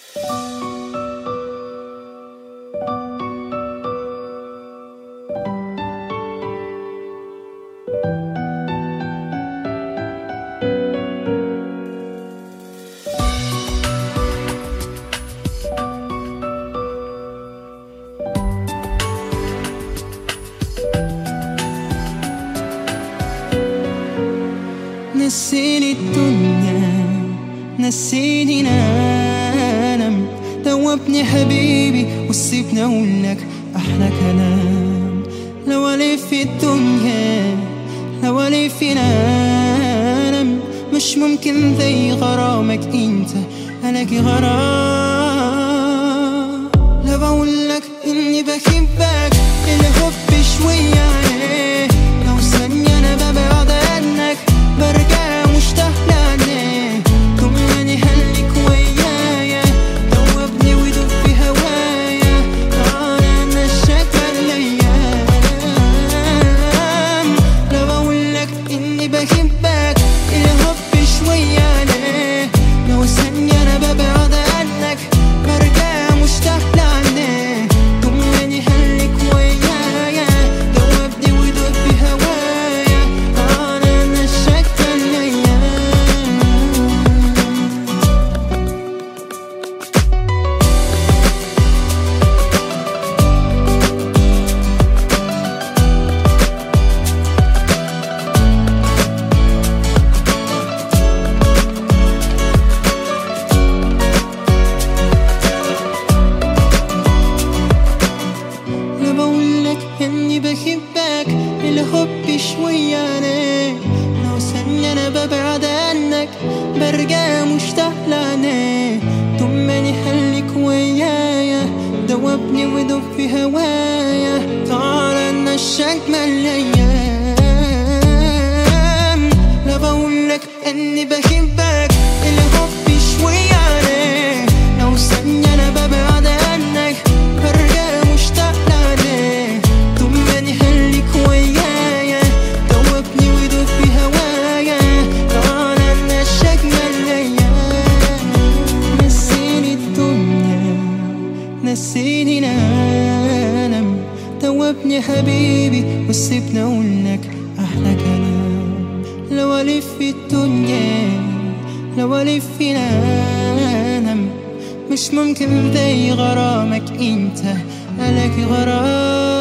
نسيني الدنيا، نسيني نام، دوبني حبيبي وسيبني اقولك احلى كلام. لو الف الدنيا، لو الف نام، مش ممكن زي غرامك انت الاقي غرام. لو بقولك اني بحبك الحب شوية عليه، لو ثانية انا ببعد عنك برجع مشتاق لعناك. طمني خليك ويايا، دوبني ودوب في هوايا، انا نشاك الايام. لو بقولك اني بحبك الحب شوية عليه، لو ثانية انا ببعد عنك برجع مشتاق لعناك. طمني خليك ويايا، دوبني ودوب في هوايا، انا نشاك لو بقولك اني بحبك الحب شوية عليك، لو ثانية انا ببعد عنك برجع مشتاق لعناك. طمني خليك ويايا، دوبني ودوب في هوايا، تعالى نشاك الايام. لو بقولك اني بحبك الحب شوية عليك، لو ثانية انا ببعد عنك برجع مشتاق لعناك. طمني خليك ويايا، دوبني ودوب في هوايا، تعالى نشاك الايام. نسيني الدنيا، نسيني نام، دوبني حبيبي وسيبني اقولك احلى كلام. لو الف الدنيا، لو الف نام، مش ممكن زي غرامك انت الاقي غرام.